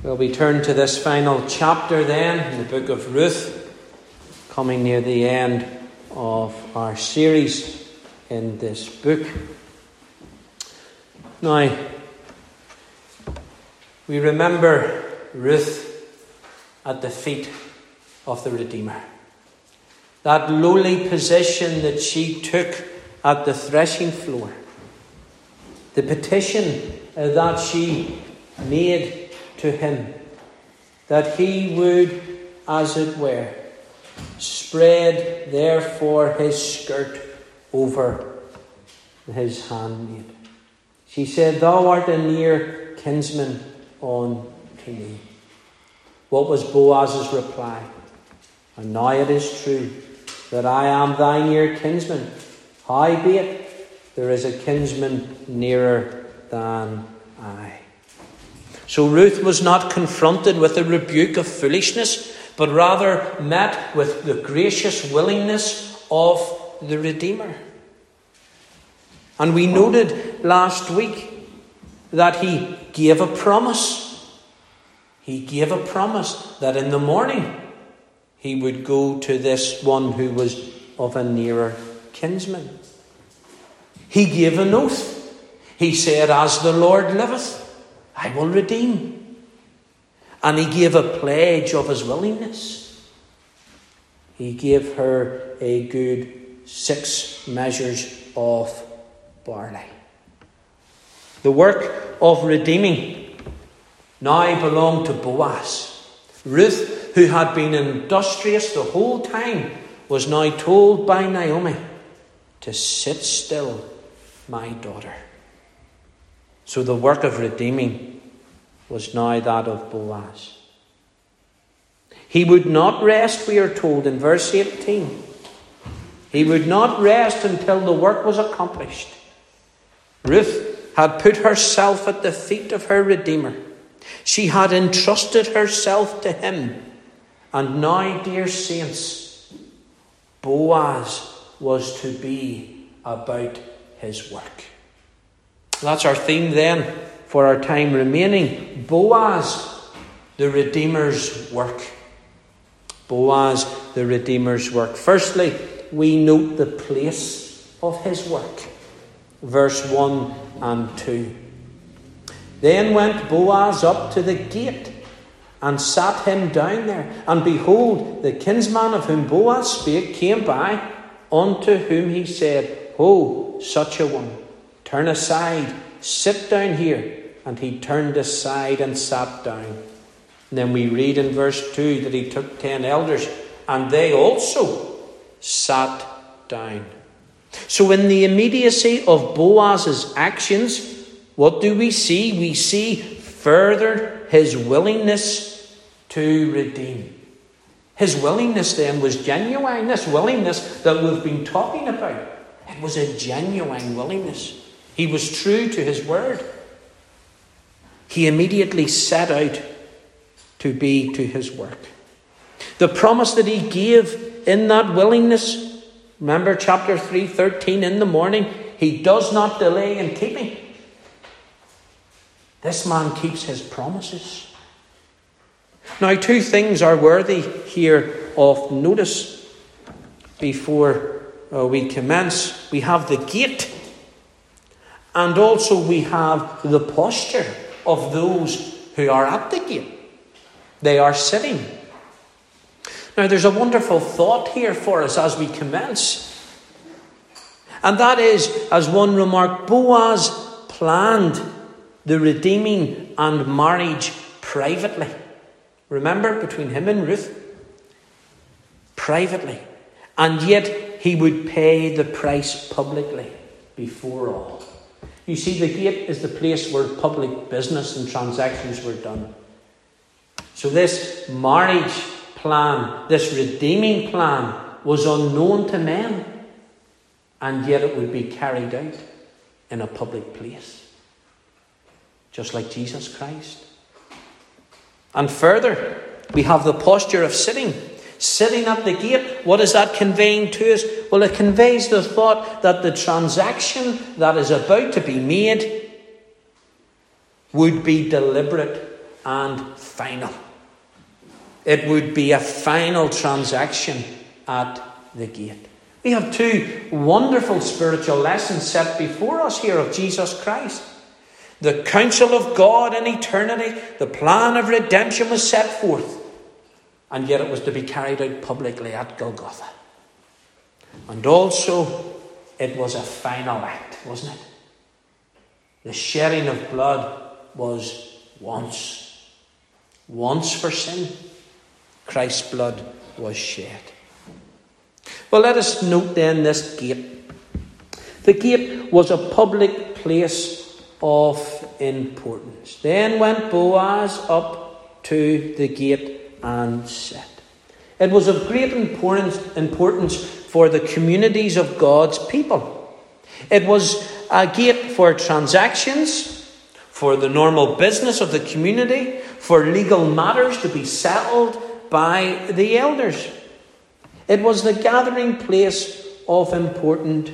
Well, we turn to this final chapter then in the book of Ruth, coming near the end of our series in this book. Now, we remember Ruth at the feet of the Redeemer. That lowly position that she took at the threshing floor. The petition that she made to him, that he would, as it were, spread therefore his skirt over his handmaid. She said, "Thou art a near kinsman unto me." What was Boaz's reply? "And now it is true that I am thy near kinsman. Howbeit, there is a kinsman nearer than I." So Ruth was not confronted with a rebuke of foolishness, but rather met with the gracious willingness of the Redeemer. And we noted last week that he gave a promise. He gave a promise that in the morning he would go to this one who was of a nearer kinsman. He gave an oath. He said, "As the Lord liveth, I will redeem." And he gave a pledge of his willingness. He gave her a good 6 measures of barley. The work of redeeming now belonged to Boaz. Ruth, who had been industrious the whole time, was now told by Naomi to sit still, my daughter. So the work of redeeming was now that of Boaz. He would not rest, we are told in verse 18. He would not rest until the work was accomplished. Ruth had put herself at the feet of her Redeemer. She had entrusted herself to him. And now, dear saints, Boaz was to be about his work. That's our theme then for our time remaining. Boaz, the Redeemer's work. Boaz, the Redeemer's work. Firstly, we note the place of his work. Verse 1 and 2. Then went Boaz up to the gate and sat him down there. And behold, the kinsman of whom Boaz spake came by, unto whom he said, "Oh, such a one, turn aside, sit down here." And he turned aside and sat down. And then we read in verse 2 that he took 10 elders, and they also sat down. So in the immediacy of Boaz's actions, what do we see? We see further his willingness to redeem. His willingness then was genuine. This willingness that we've been talking about, it was a genuine willingness. He was true to his word. He immediately set out to be to his work. The promise that he gave in that willingness, remember chapter 3:13, in the morning, he does not delay in keeping. This man keeps his promises. Now, 2 things are worthy here of notice before we commence. We have the gate, and also we have the posture of those who are at the gate. They are sitting. Now, there's a wonderful thought here for us as we commence. And that is, as one remarked, Boaz planned the redeeming and marriage privately. Remember, between him and Ruth? Privately. And yet he would pay the price publicly before all. You see, the gate is the place where public business and transactions were done. So this marriage plan, this redeeming plan, was unknown to men, and yet it would be carried out in a public place, just like Jesus Christ. And further, we have the posture of sitting at the gate. What is that conveying to us? Well, it conveys the thought that the transaction that is about to be made would be deliberate and final. It would be a final transaction at the gate. We have two wonderful spiritual lessons set before us here of Jesus Christ. The counsel of God in eternity, the plan of redemption was set forth, and yet it was to be carried out publicly at Golgotha. And also, it was a final act, wasn't it? The shedding of blood was once for sin. Christ's blood was shed. Well, let us note then this gate. The gate was a public place of importance. Then went Boaz up to the gate and sat. It was of great importance for the communities of God's people. It was a gate for transactions, for the normal business of the community, for legal matters to be settled by the elders. It was the gathering place of important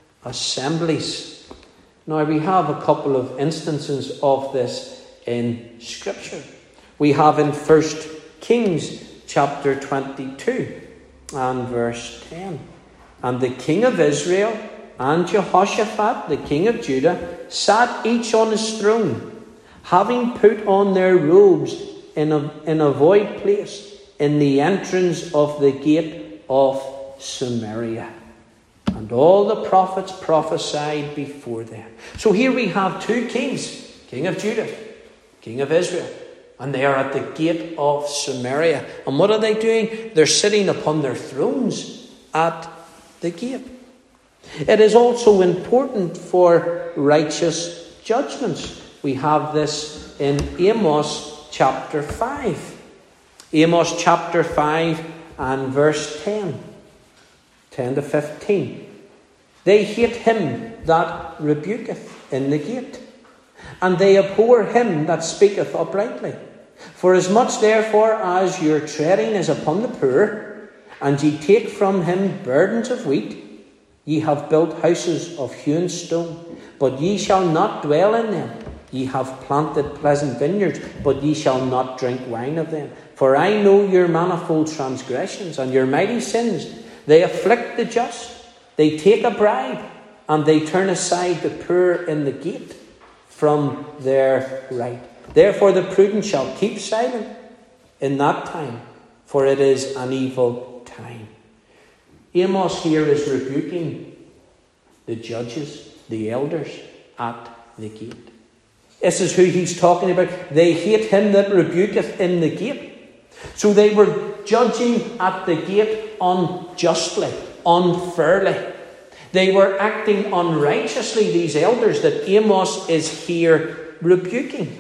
assemblies. Now, we have a couple of instances of this in Scripture. We have in 1 Kings chapter 22 and verse 10. And the king of Israel and Jehoshaphat, the king of Judah, sat each on his throne, having put on their robes in a void place, in the entrance of the gate of Samaria. And all the prophets prophesied before them. So here we have two kings, king of Judah, king of Israel. And they are at the gate of Samaria. And what are they doing? They're sitting upon their thrones at the gate. It is also important for righteous judgments. We have this in Amos chapter 5. Amos chapter 5 and verse 10 to 15. They hate him that rebuketh in the gate, and they abhor him that speaketh uprightly. For as much therefore as your treading is upon the poor, and ye take from him burdens of wheat, ye have built houses of hewn stone, but ye shall not dwell in them. Ye have planted pleasant vineyards, but ye shall not drink wine of them. For I know your manifold transgressions and your mighty sins. They afflict the just, they take a bribe, and they turn aside the poor in the gate from their right. Therefore the prudent shall keep silent in that time, for it is an evil time. Amos here is rebuking the judges, the elders at the gate. This is who he's talking about. They hate him that rebuketh in the gate. So they were judging at the gate unjustly, unfairly. They were acting unrighteously, these elders that Amos is here rebuking.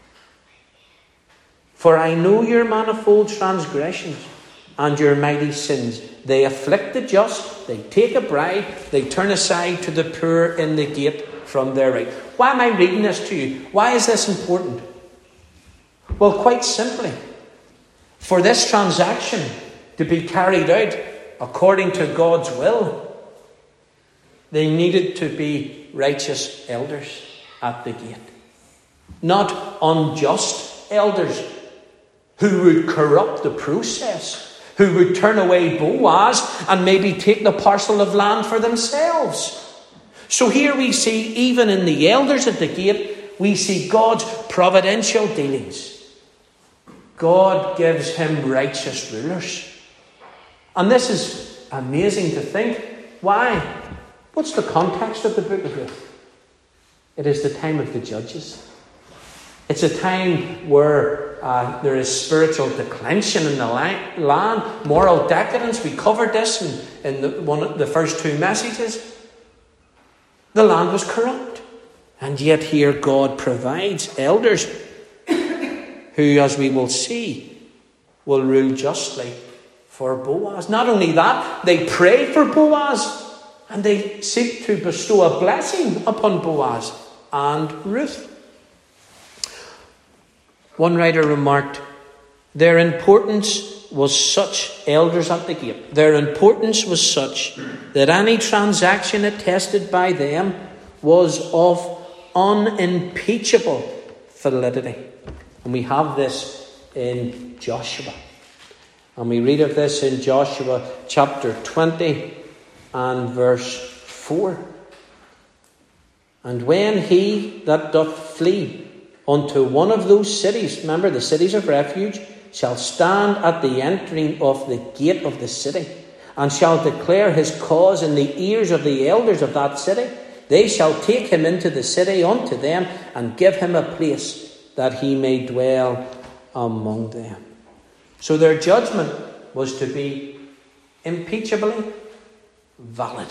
For I know your manifold transgressions and your mighty sins. They afflict the just, they take a bribe, they turn aside to the poor in the gate from their right. Why am I reading this to you? Why is this important? Well, quite simply, for this transaction to be carried out according to God's will, they needed to be righteous elders at the gate. Not unjust elders who would corrupt the process, who would turn away Boaz and maybe take the parcel of land for themselves. So here we see, even in the elders at the gate, we see God's providential dealings. God gives him righteous rulers. And this is amazing to think. Why? What's the context of the book of Ruth? It is the time of the judges. It's a time where there is spiritual declension in the land, moral decadence. We covered this in one of the first two messages. The land was corrupt. And yet here God provides elders who, as we will see, will rule justly for Boaz. Not only that, they pray for Boaz and they seek to bestow a blessing upon Boaz and Ruth. One writer remarked, their importance was such, elders at the gate, their importance was such that any transaction attested by them was of unimpeachable validity. And we have this in Joshua. And we read of this in Joshua chapter 20 and verse 4. And when he that doth flee unto one of those cities, remember the cities of refuge, shall stand at the entering of the gate of the city, and shall declare his cause in the ears of the elders of that city, they shall take him into the city unto them, and give him a place that he may dwell among them. So their judgment was to be impeachably valid.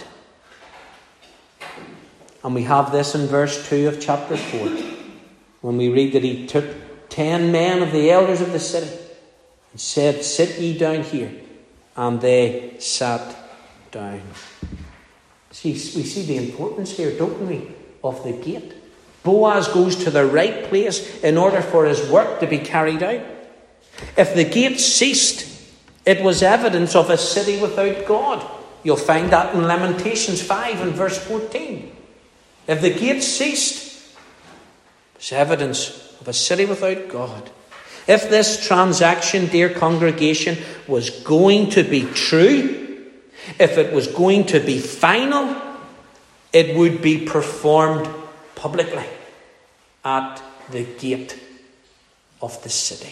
And we have this in verse 2 of chapter 4, when we read that he took 10 men of the elders of the city and said, sit ye down here. And they sat down. See, we see the importance here, don't we, of the gate. Boaz goes to the right place in order for his work to be carried out. If the gate ceased, it was evidence of a city without God. You'll find that in Lamentations 5 and verse 14. If the gate ceased, it's evidence of a city without God. If this transaction, dear congregation, was going to be true, if it was going to be final, it would be performed publicly at the gate of the city.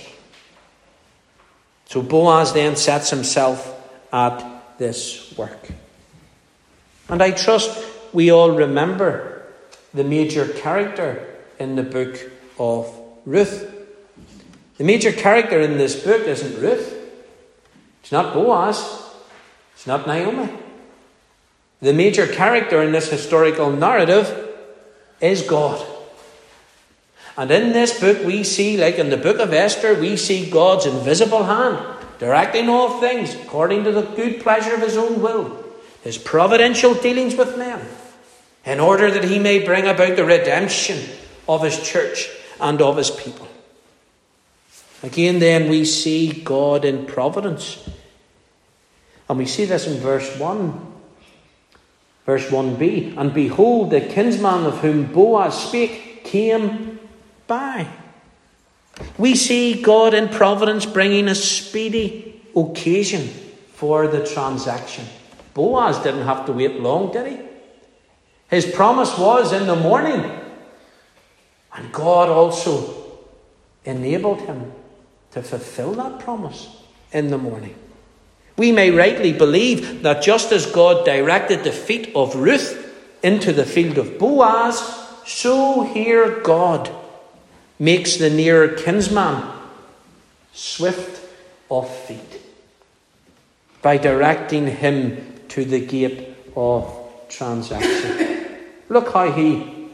So Boaz then sets himself at this work. And I trust we all remember the major character in the book of Ruth. The major character in this book isn't Ruth. It's not Boaz. It's not Naomi. The major character in this historical narrative is God. And in this book we see, like in the book of Esther, we see God's invisible hand directing all things according to the good pleasure of his own will, his providential dealings with men, in order that he may bring about the redemption of his church and of his people. Again, then, we see God in providence. And we see this in verse 1. Verse 1b. And behold, the kinsman of whom Boaz spake came by. We see God in providence bringing a speedy occasion for the transaction. Boaz didn't have to wait long, did he? His promise was in the morning. And God also enabled him to fulfill that promise in the morning. We may rightly believe that just as God directed the feet of Ruth into the field of Boaz, so here God makes the nearer kinsman swift of feet by directing him to the gate of transaction. Look how he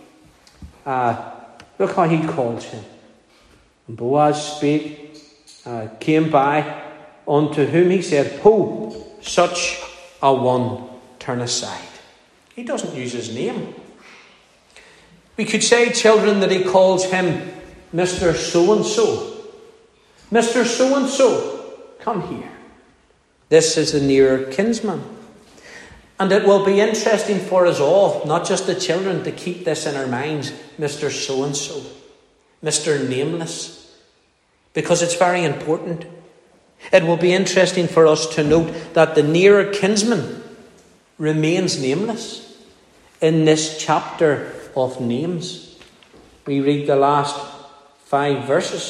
calls him. And Boaz came by, unto whom he said, Ho, such a one, turn aside. He doesn't use his name. We could say, children, that he calls him Mr. So-and-so. Mr. So-and-so, come here. This is the nearer kinsman. And it will be interesting for us all, not just the children, to keep this in our minds. Mr. So-and-so. Mr. Nameless. Because it's very important. It will be interesting for us to note that the nearer kinsman remains nameless in this chapter of names. We read the last 6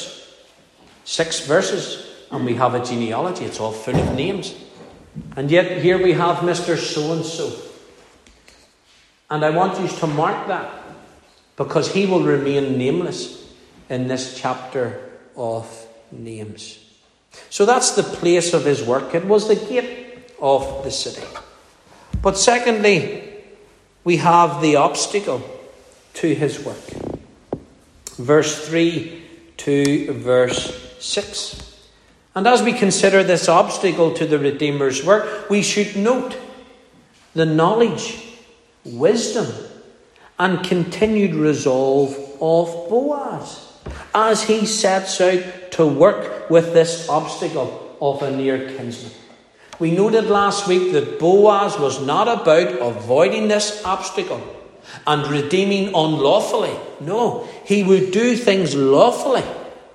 verses, and we have a genealogy. It's all full of names. And yet here we have Mr. So-and-so. And I want you to mark that, because he will remain nameless in this chapter of names. So that's the place of his work. It was the gate of the city. But secondly, we have the obstacle to his work. Verse 3 to verse 6. And as we consider this obstacle to the Redeemer's work, we should note the knowledge, wisdom, and continued resolve of Boaz as he sets out to work with this obstacle of a near kinsman. We noted last week that Boaz was not about avoiding this obstacle and redeeming unlawfully. No, he would do things lawfully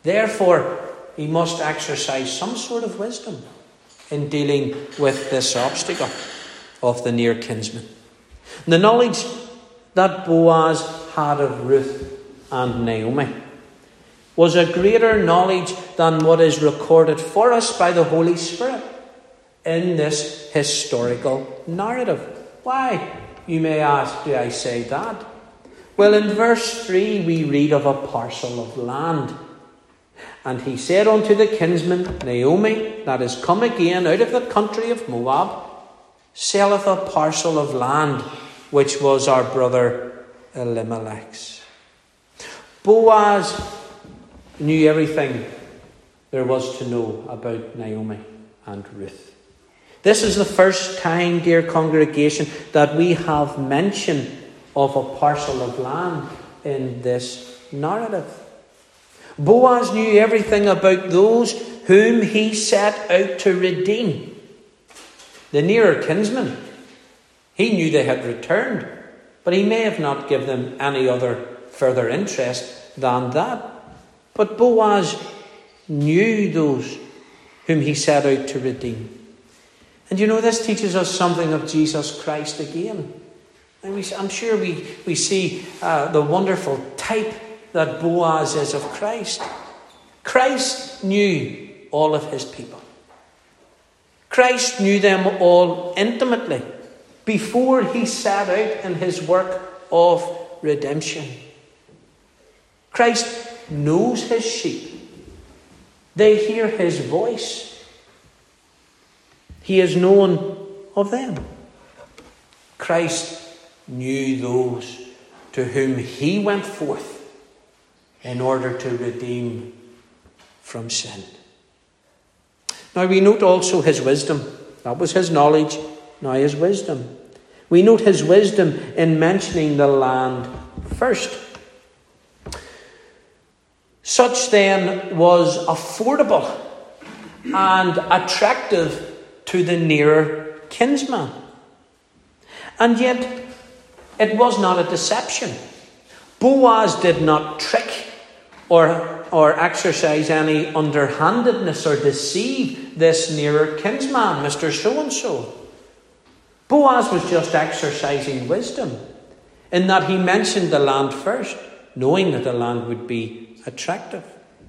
Therefore, he must exercise some sort of wisdom in dealing with this obstacle of the near kinsman. The knowledge that Boaz had of Ruth and Naomi was a greater knowledge than what is recorded for us by the Holy Spirit in this historical narrative. Why, you may ask, do I say that? Well, in verse 3 we read of a parcel of land. And he said unto the kinsman, Naomi, that is come again out of the country of Moab, selleth a parcel of land, which was our brother Elimelech's. Boaz knew everything there was to know about Naomi and Ruth. This is the first time, dear congregation, that we have mention of a parcel of land in this narrative. Boaz knew everything about those whom he set out to redeem. The nearer kinsmen, he knew they had returned, but he may have not given them any other further interest than that. But Boaz knew those whom he set out to redeem. And you know, this teaches us something of Jesus Christ again. And I'm sure we see the wonderful type that Boaz is of Christ. Christ knew all of his people. Christ knew them all intimately before he set out in his work of redemption. Christ knows his sheep. They hear his voice. He is known of them. Christ knew those to whom he went forth in order to redeem from sin. Now we note also his wisdom. That was his knowledge, now his wisdom. We note his wisdom in mentioning the land first. Such then was affordable and attractive to the nearer kinsman. And yet it was not a deception. Boaz did not trick or exercise any underhandedness or deceive this nearer kinsman, Mr. So-and-so. Boaz was just exercising wisdom in that he mentioned the land first, knowing that the land would be attractive.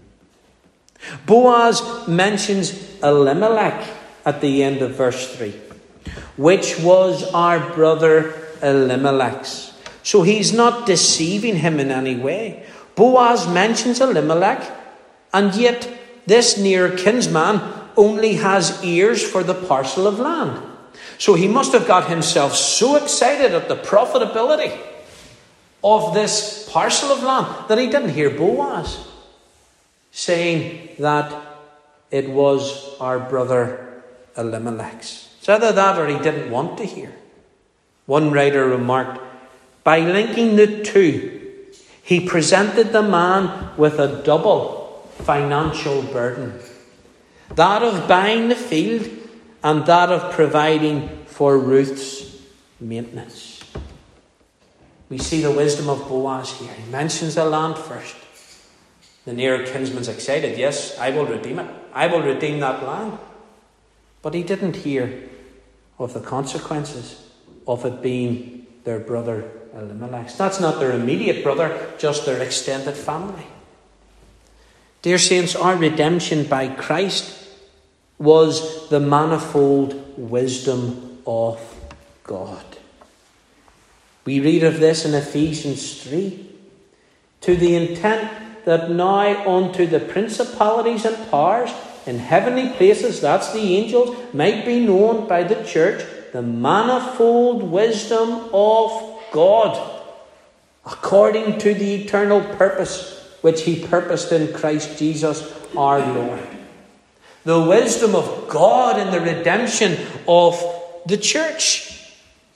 Boaz mentions Elimelech at the end of verse 3, which was our brother Elimelech's. So he's not deceiving him in any way. Boaz mentions Elimelech, and yet this near kinsman only has ears for the parcel of land. So he must have got himself so excited at the profitability of this parcel of land that he didn't hear Boaz saying that it was our brother Elimelech's. It's either that or he didn't want to hear. One writer remarked, by linking the two, he presented the man with a double financial burden. That of buying the field and that of providing for Ruth's maintenance. We see the wisdom of Boaz here. He mentions the land first. The near kinsman's excited. Yes, I will redeem it. I will redeem that land. But he didn't hear of the consequences of it being their brother Elimelech. That's not their immediate brother, just their extended family. Dear saints, our redemption by Christ was the manifold wisdom of God. We read of this in Ephesians 3. To the intent that now unto the principalities and powers in heavenly places, that's the angels, might be known by the church the manifold wisdom of God, according to the eternal purpose which he purposed in Christ Jesus our Lord. The wisdom of God in the redemption of the church.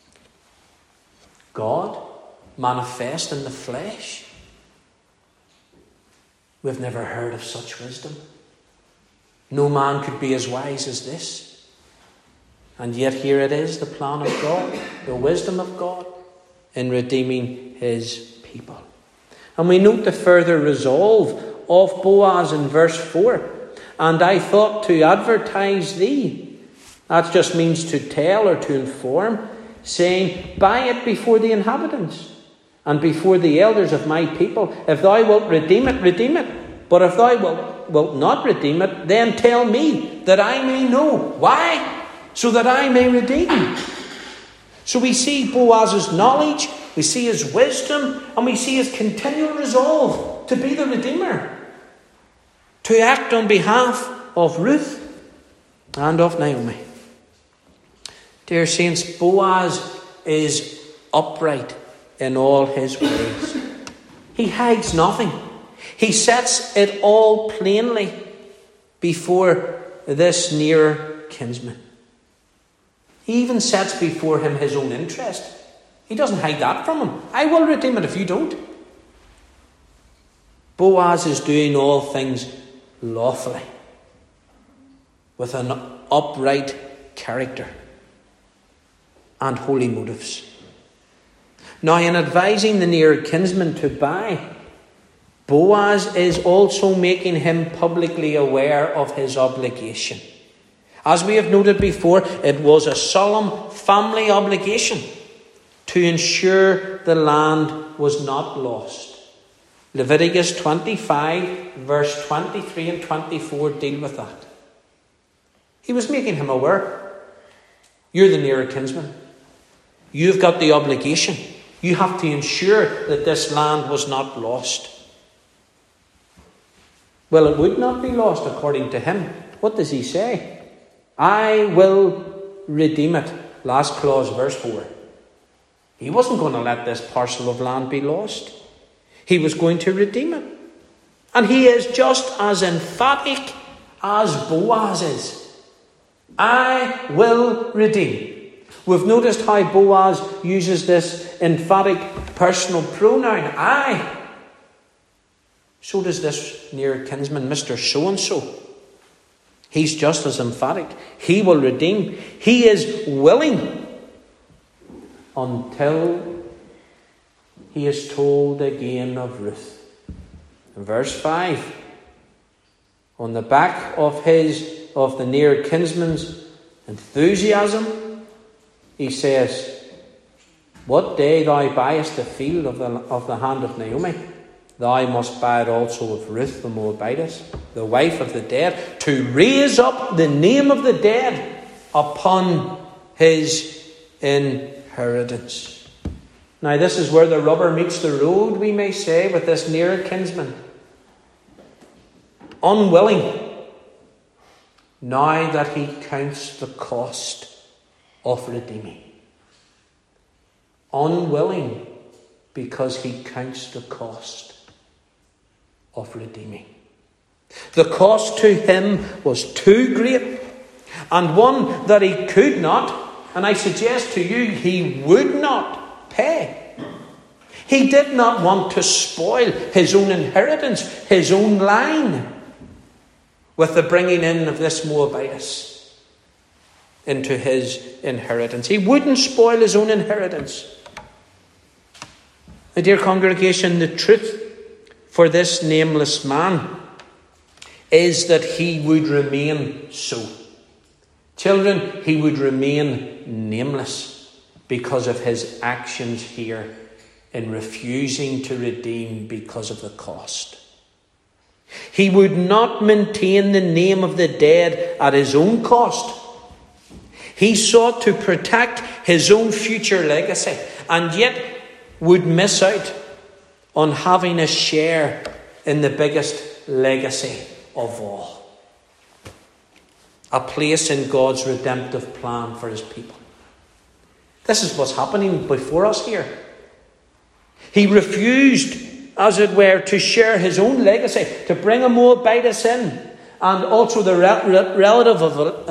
God manifest in the flesh. We've never heard of such wisdom. No man could be as wise as this. And yet here it is, the plan of God, the wisdom of God in redeeming his people. And we note the further resolve of Boaz in verse 4. And I thought to advertise thee. That just means to tell or to inform, saying, buy it before the inhabitants and before the elders of my people. If thou wilt redeem it, redeem it. But if thou wilt not redeem it, then tell me, that I may know. Why? So that I may redeem. So we see Boaz's knowledge, we see his wisdom, and we see his continual resolve to be the Redeemer, to act on behalf of Ruth and of Naomi. Dear saints, Boaz is upright in all his ways. He hides nothing. He sets it all plainly before this near kinsman. He even sets before him his own interest. He doesn't hide that from him. I will redeem it if you don't. Boaz is doing all things lawfully, with an upright character and holy motives. Now, in advising the near kinsman to buy, Boaz is also making him publicly aware of his obligation. As we have noted before, it was a solemn family obligation to ensure the land was not lost. Leviticus 25, verse 23 and 24 deal with that. He was making him aware. You're the nearer kinsman. You've got the obligation. You have to ensure that this land was not lost. Well, it would not be lost according to him. What does he say? I will redeem it. Last clause, verse 4. He wasn't going to let this parcel of land be lost. He was going to redeem it. And he is just as emphatic as Boaz is. I will redeem. We've noticed how Boaz uses this emphatic personal pronoun, I. So does this near kinsman, Mr. So-and-so. He's just as emphatic. He will redeem. He is willing until he is told again of Ruth. In verse 5, on the back of the near kinsman's enthusiasm, he says, what day thou buyest the field of the hand of Naomi, thou must buy it also of Ruth the Moabitess, the wife of the dead, to raise up the name of the dead upon his inheritance. Now, this is where the rubber meets the road, we may say, with this near kinsman. Unwilling, now that he counts the cost of redeeming. Unwilling, because he counts the cost of redeeming. The cost to him was too great, and one that he could not, and I suggest to you, he would not pay. He did not want to spoil his own inheritance, his own line, with the bringing in of this Moabitess into his inheritance. He wouldn't spoil his own inheritance. My dear congregation, the truth for this nameless man is that he would remain so. Children, he would remain nameless because of his actions here in refusing to redeem because of the cost. He would not maintain the name of the dead at his own cost. He sought to protect his own future legacy, and yet would miss out on having a share in the biggest legacy of all. A place in God's redemptive plan for his people. This is what's happening before us here. He refused, as it were, to share his own legacy, to bring a Moabitess in, and also the relative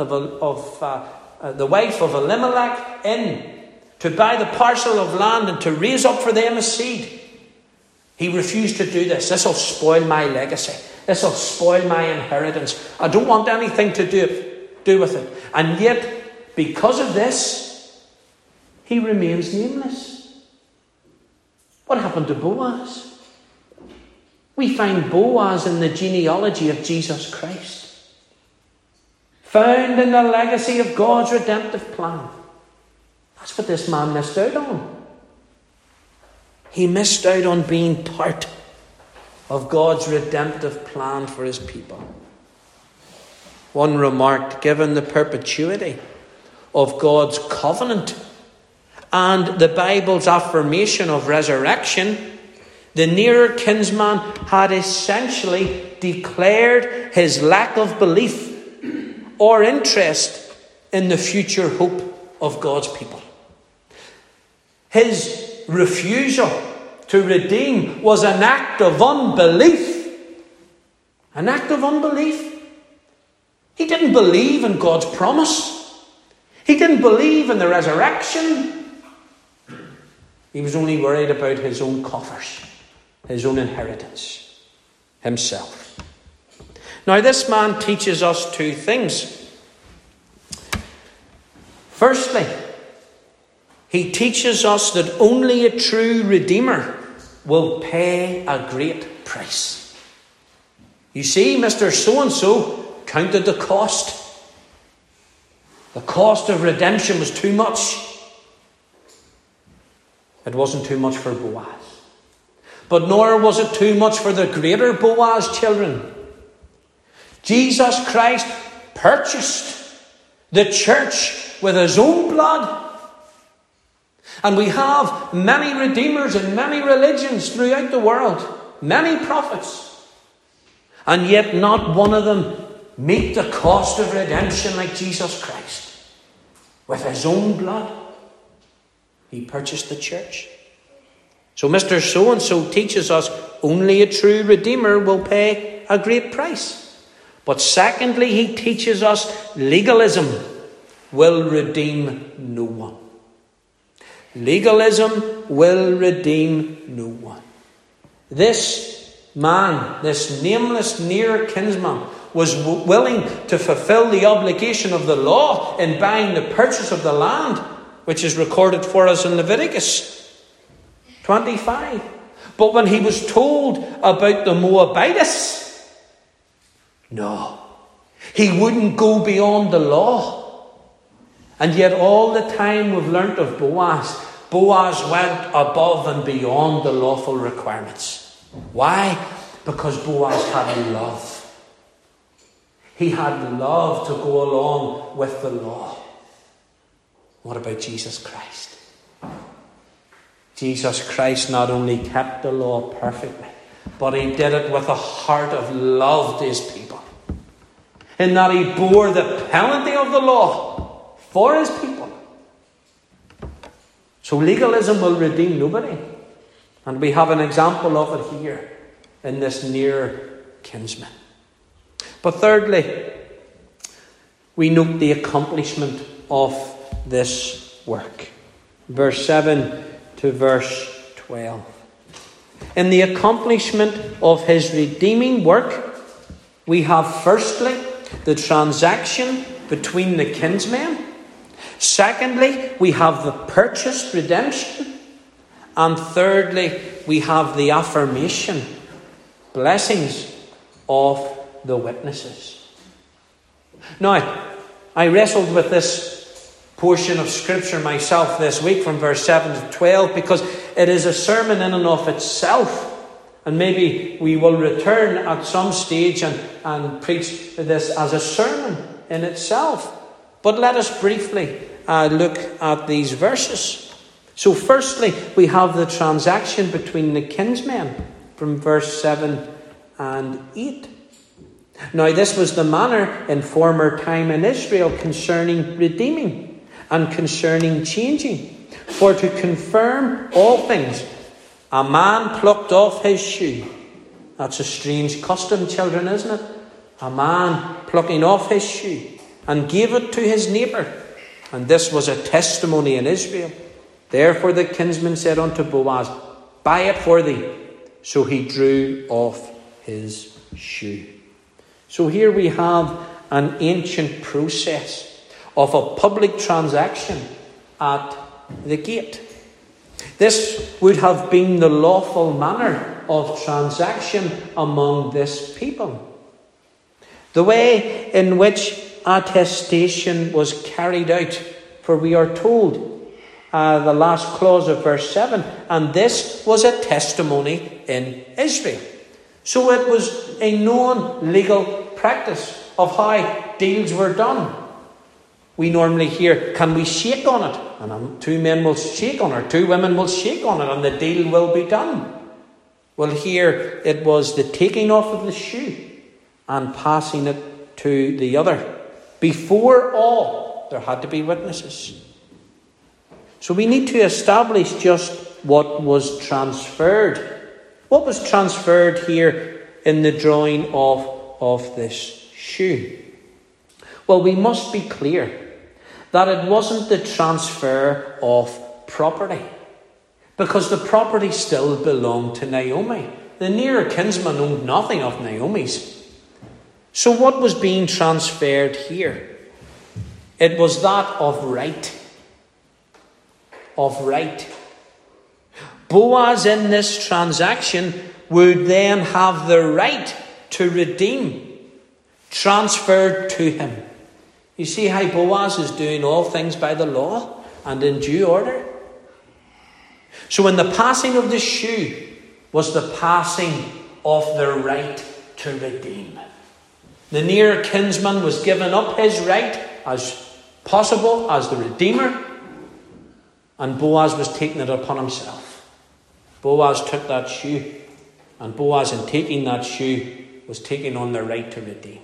of the wife of Elimelech in, to buy the parcel of land and to raise up for them a seed. He refused to do this. This will spoil my legacy. This will spoil my inheritance. I don't want anything to do with it. And yet, because of this, he remains nameless. What happened to Boaz? We find Boaz in the genealogy of Jesus Christ, found in the legacy of God's redemptive plan. That's what this man missed out on. He missed out on being part of God's redemptive plan for his people. One remarked, given the perpetuity of God's covenant and the Bible's affirmation of resurrection, the nearer kinsman had essentially declared his lack of belief or interest in the future hope of God's people. His refusal to redeem was an act of unbelief. An act of unbelief. He didn't believe in God's promise. He didn't believe in the resurrection. He was only worried about his own coffers, his own inheritance, himself. Now, this man teaches us two things. Firstly, he teaches us that only a true Redeemer will pay a great price. You see, Mr. So-and-so counted the cost. The cost of redemption was too much. It wasn't too much for Boaz. But nor was it too much for the greater Boaz children. Jesus Christ purchased the church with his own blood. And we have many redeemers in many religions throughout the world, many prophets. And yet not one of them meet the cost of redemption like Jesus Christ. With his own blood, he purchased the church. So Mr. So-and-so teaches us only a true Redeemer will pay a great price. But secondly, he teaches us legalism will redeem no one. Legalism will redeem no one. This man, this nameless near kinsman, was willing to fulfill the obligation of the law in buying the purchase of the land, which is recorded for us in Leviticus 25. But when he was told about the Moabites, no, he wouldn't go beyond the law. And yet all the time we've learnt of Boaz, Boaz went above and beyond the lawful requirements. Why? Because Boaz had love. He had love to go along with the law. What about Jesus Christ? Jesus Christ not only kept the law perfectly, but he did it with a heart of love to his people. In that he bore the penalty of the law for his people. So legalism will redeem nobody. And we have an example of it here in this near kinsman. But thirdly, we note the accomplishment of this work. Verse 7 to verse 12. In the accomplishment of his redeeming work, we have firstly the transaction between the kinsmen. Secondly, we have the purchased redemption. And thirdly, we have the affirmation, blessings of the witnesses. Now, I wrestled with this portion of Scripture myself this week from verse 7 to 12 because it is a sermon in and of itself. And maybe we will return at some stage and preach this as a sermon in itself. But let us briefly look at these verses. So firstly, we have the transaction between the kinsmen from verse 7 and 8. Now this was the manner in former time in Israel concerning redeeming and concerning changing. For to confirm all things, a man plucked off his shoe. That's a strange custom, children, isn't it? A man plucking off his shoe and gave it to his neighbour. And this was a testimony in Israel. Therefore the kinsman said unto Boaz, buy it for thee. So he drew off his shoe. So here we have an ancient process of a public transaction at the gate. This would have been the lawful manner of transaction among this people. The way in which attestation was carried out, for we are told, the last clause of verse 7, and this was a testimony in Israel. So it was a known legal practice of how deals were done. We normally hear, can we shake on it? And two men will shake on it, two women will shake on it, and the deal will be done. Well, here it was the taking off of the shoe and passing it to the other. Before all, there had to be witnesses. So we need to establish just what was transferred. What was transferred here in the drawing of this shoe? Well, we must be clear that it wasn't the transfer of property, because the property still belonged to Naomi. The nearer kinsman owned nothing of Naomi's. So what was being transferred here? It was that of right. Of right. Boaz in this transaction would then have the right to redeem, transferred to him. You see how Boaz is doing all things by the law and in due order? So in the passing of the shoe was the passing of the right to redeem. The near kinsman was given up his right as possible as the redeemer, and Boaz was taking it upon himself. Boaz took that shoe, and Boaz, in taking that shoe, was taking on the right to redeem.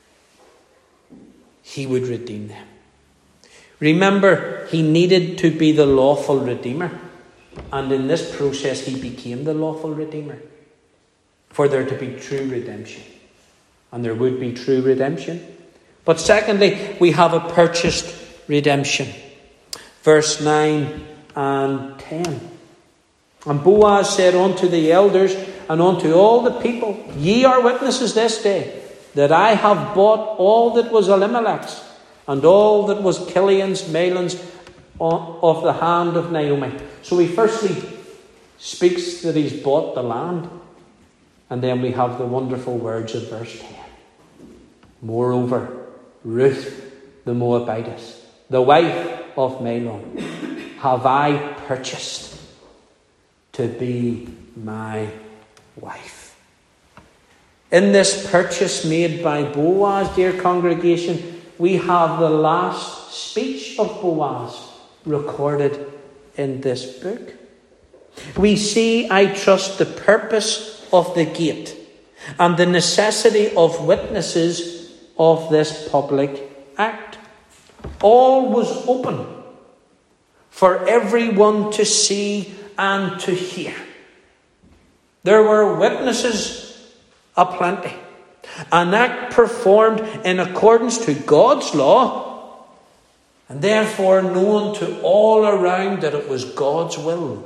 He would redeem them. Remember, he needed to be the lawful redeemer, and in this process he became the lawful redeemer, for there to be true redemption. And there would be true redemption. But secondly, we have a purchased redemption. Verse 9 and 10. And Boaz said unto the elders and unto all the people, Ye are witnesses this day, that I have bought all that was Elimelech's, and all that was Kilion's, Mahlon's, of the hand of Naomi. So he firstly speaks that he's bought the land. And then we have the wonderful words of verse 10. Moreover, Ruth the Moabitess, the wife of Mahlon, have I purchased to be my wife. In this purchase made by Boaz, dear congregation, we have the last speech of Boaz recorded in this book. We see, I trust, the purpose of the gate and the necessity of witnesses of this public act. All was open for everyone to see and to hear. There were witnesses aplenty. An act performed in accordance to God's law, and therefore known to all around that it was God's will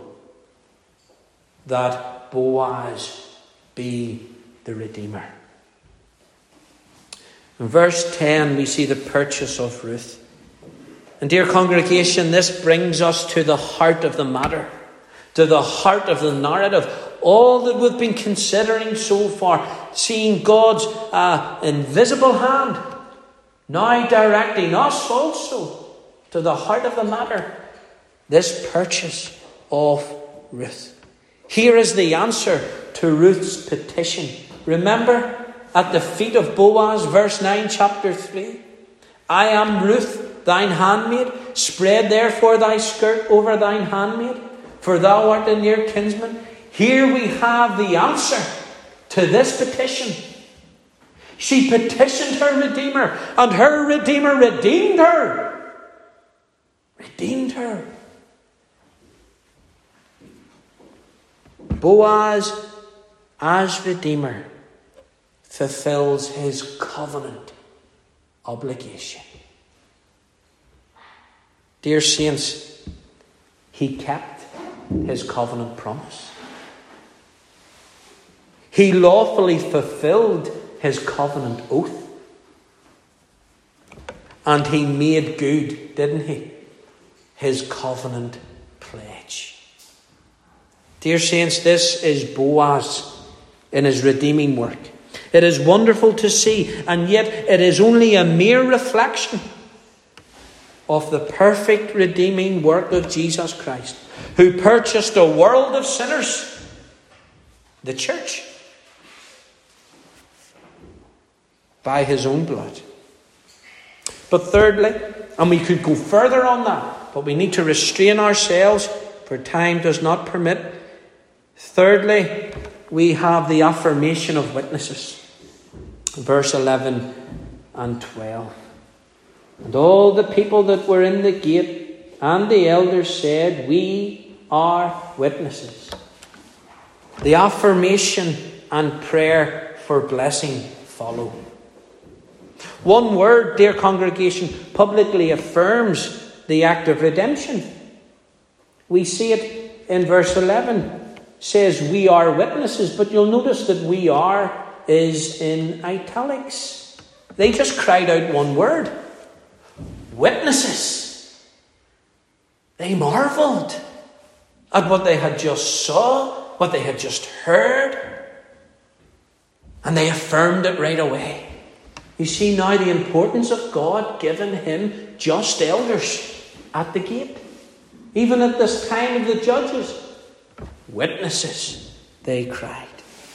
that Boaz be the Redeemer. In verse 10 we see the purchase of Ruth. And dear congregation, this brings us to the heart of the matter, to the heart of the narrative. All that we've been considering so far, seeing God's invisible hand, now directing us also to the heart of the matter, this purchase of Ruth. Here is the answer to Ruth's petition. Remember, at the feet of Boaz, verse 9, chapter 3. I am Ruth, thine handmaid. Spread therefore thy skirt over thine handmaid, for thou art a near kinsman. Here we have the answer to this petition. She petitioned her Redeemer, and her Redeemer redeemed her. Redeemed her. Boaz, as Redeemer, fulfills his covenant obligation. Dear saints, he kept his covenant promise. He lawfully fulfilled his covenant oath. And he made good, didn't he, his covenant pledge. Dear saints, this is Boaz in his redeeming work. It is wonderful to see, and yet it is only a mere reflection of the perfect redeeming work of Jesus Christ, who purchased a world of sinners, the church, by his own blood. But thirdly, and we could go further on that, but we need to restrain ourselves, for time does not permit. Thirdly, we have the affirmation of witnesses. Verse 11 and 12. And all the people that were in the gate and the elders said, we are witnesses. The affirmation and prayer for blessing follow. One word, dear congregation, publicly affirms the act of redemption. We see it in verse 11. Says we are witnesses, but you'll notice that we are is in italics. They just cried out one word. Witnesses. They marveled at what they had just saw, what they had just heard, and they affirmed it right away. You see now the importance of God giving him just elders at the gate. Even at this time of the judges. Witnesses, they cried.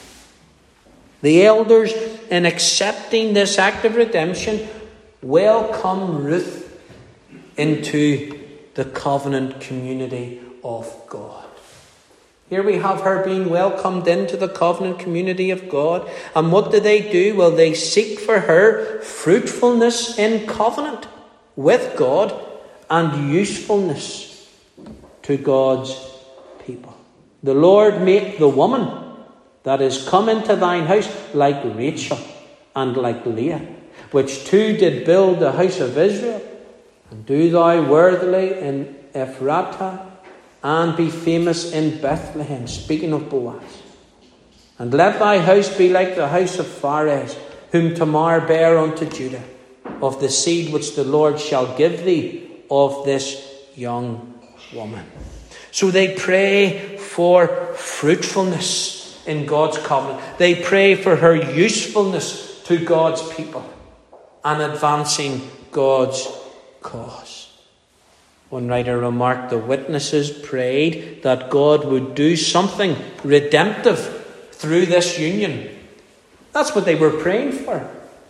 The elders, in accepting this act of redemption, welcome Ruth into the covenant community of God. Here we have her being welcomed into the covenant community of God. And what do? Well, they seek for her fruitfulness in covenant with God and usefulness to God's people. The Lord make the woman that is come into thine house like Rachel and like Leah, which two did build the house of Israel. And do thou worthily in Ephratah, and be famous in Bethlehem. Speaking of Boaz. And let thy house be like the house of Pharez, whom Tamar bare unto Judah, of the seed which the Lord shall give thee of this young woman. So they pray for fruitfulness in God's covenant. They pray for her usefulness to God's people and advancing God's cause. One writer remarked, the witnesses prayed that God would do something redemptive through this union. That's what they were praying for.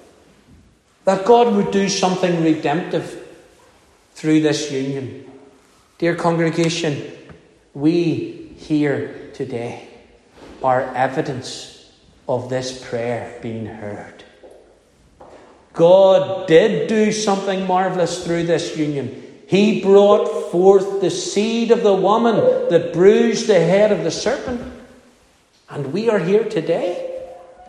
That God would do something redemptive through this union. Dear congregation, we here today are evidence of this prayer being heard. God did do something marvelous through this union. He brought forth the seed of the woman that bruised the head of the serpent. And we are here today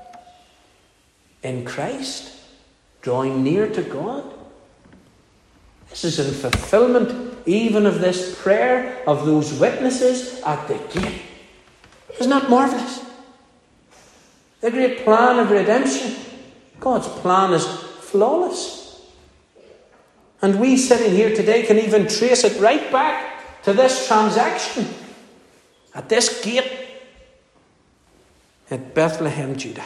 in Christ, drawing near to God. This is in fulfillment even of this prayer of those witnesses at the gate. Isn't that marvelous? The great plan of redemption. God's plan is flawless. And we sitting here today can even trace it right back to this transaction at this gate at Bethlehem, Judah.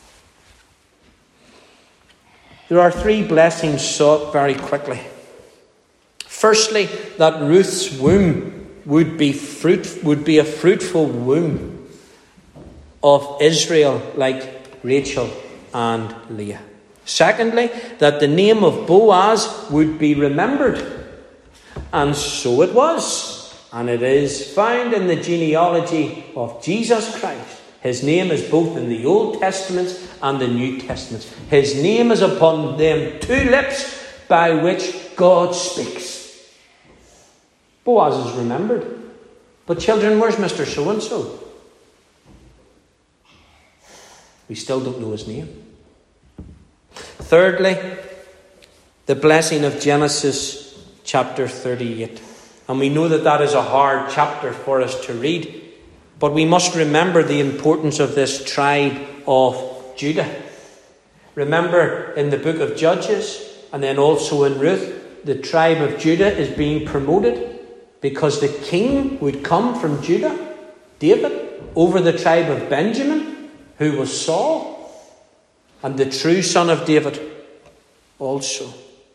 There are three blessings sought very quickly. Firstly, that Ruth's womb would be a fruitful womb of Israel like Rachel and Leah. Secondly, that the name of Boaz would be remembered. And so it was. And it is found in the genealogy of Jesus Christ. His name is both in the Old Testament and the New Testament. His name is upon them two lips by which God speaks. Boaz is remembered. But children, where's Mr. So-and-so? We still don't know his name. Thirdly, the blessing of Genesis chapter 38. And we know that that is a hard chapter for us to read. But we must remember the importance of this tribe of Judah. Remember in the book of Judges and then also in Ruth, the tribe of Judah is being promoted because the king would come from Judah. David over the tribe of Benjamin, who was Saul, and the true son of David also.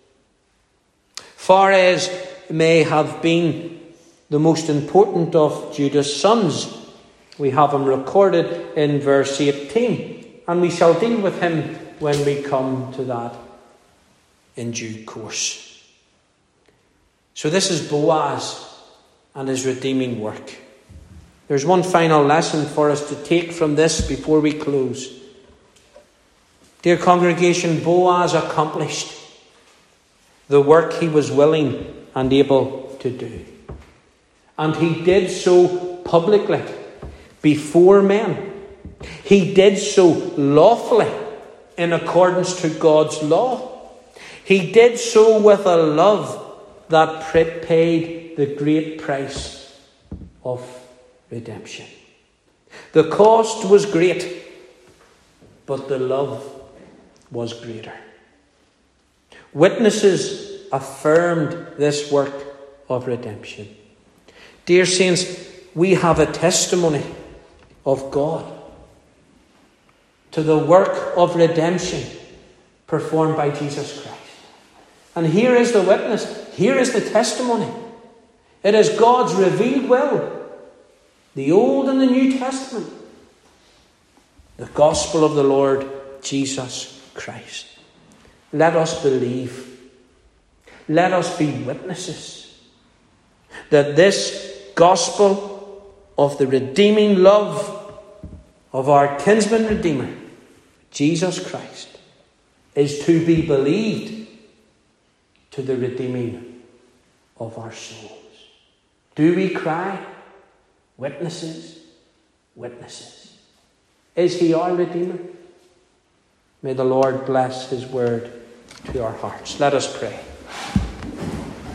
Pharez may have been the most important of Judah's sons. We have him recorded in verse 18, and we shall deal with him when we come to that in due course. So this is Boaz and his redeeming work. There's one final lesson for us to take from this before we close. Dear congregation, Boaz accomplished the work he was willing and able to do. And he did so publicly before men. He did so lawfully in accordance to God's law. He did so with a love that paid the great price of redemption. The cost was great, but the love was greater. Witnesses affirmed this work of redemption. Dear saints, we have a testimony of God to the work of redemption performed by Jesus Christ. And here is the witness. Here is the testimony. It is God's revealed will. The Old and the New Testament. The gospel of the Lord Jesus Christ. Let us believe. Let us be witnesses that this gospel of the redeeming love of our kinsman redeemer, Jesus Christ, is to be believed to the redeeming of our souls. Do we cry, witnesses, witnesses? Is he our Redeemer? May the Lord bless his word to our hearts. Let us pray.